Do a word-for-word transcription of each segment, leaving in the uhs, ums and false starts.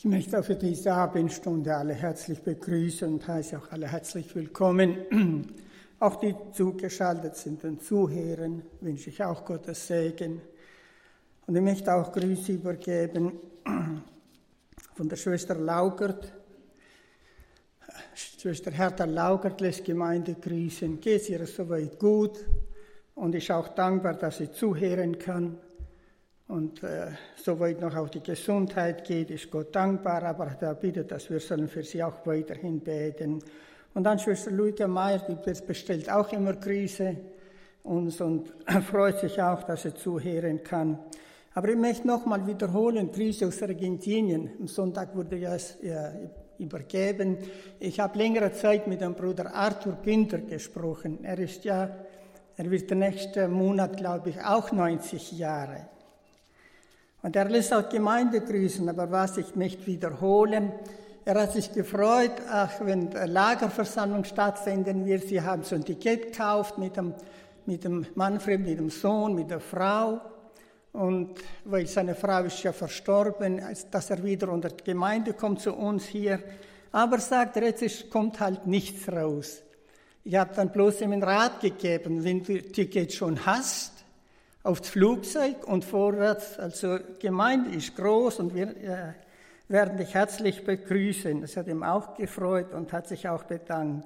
Ich möchte auch für diese Abendstunde alle herzlich begrüßen und heiße auch alle herzlich willkommen. Auch die zugeschaltet sind und zuhören, wünsche ich auch Gottes Segen. Und ich möchte auch Grüße übergeben von der Schwester Laugert. Schwester Hertha Laugert lässt Gemeinde grüßen. Geht es ihr soweit gut? Und ich bin auch dankbar, dass sie zuhören kann. Und äh, soweit noch auch die Gesundheit geht, ist Gott dankbar, aber da bittet, dass wir sollen für sie auch weiterhin beten. Und dann Schwester Luika Meier, die bestellt auch immer Grüße uns und freut sich auch, dass sie zuhören kann. Aber ich möchte nochmal wiederholen, Grüße aus Argentinien. Am Sonntag wurde ja es ja, übergeben. Ich habe längere Zeit mit dem Bruder Arthur Günther gesprochen. Er ist ja, er wird der nächste Monat, glaube ich, auch neunzig Jahre. Und er lässt auch Gemeinde grüßen, aber was ich nicht wiederholen. Er hat sich gefreut, auch wenn Lagerversammlung stattfinden wird. Sie haben so ein Ticket gekauft mit dem, mit dem Manfred, mit dem Sohn, mit der Frau. Und weil seine Frau ist ja verstorben, dass er wieder unter die Gemeinde kommt zu uns hier. Aber sagt er, jetzt ist, kommt halt nichts raus. Ich habe dann bloß ihm einen Rat gegeben, wenn du das Ticket schon hast, aufs Flugzeug und vorwärts. Also Gemeinde ist groß und wir äh, werden dich herzlich begrüßen. Das hat ihm auch gefreut und hat sich auch bedankt.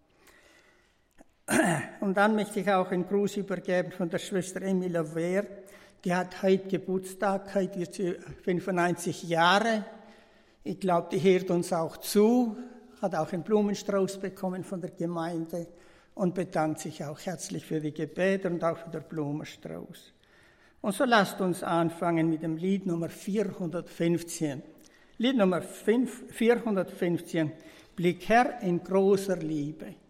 Und dann möchte ich auch einen Gruß übergeben von der Schwester Emilia Wehr. Die hat heute Geburtstag, heute wird sie fünfundneunzig Jahre. Ich glaube, die hört uns auch zu, hat auch einen Blumenstrauß bekommen von der Gemeinde und bedankt sich auch herzlich für die Gebete und auch für den Blumenstrauß. Und so lasst uns anfangen mit dem Lied Nummer vierhundertfünfzehn. Lied Nummer vierhundertfünfzehn, Blick Herr in großer Liebe.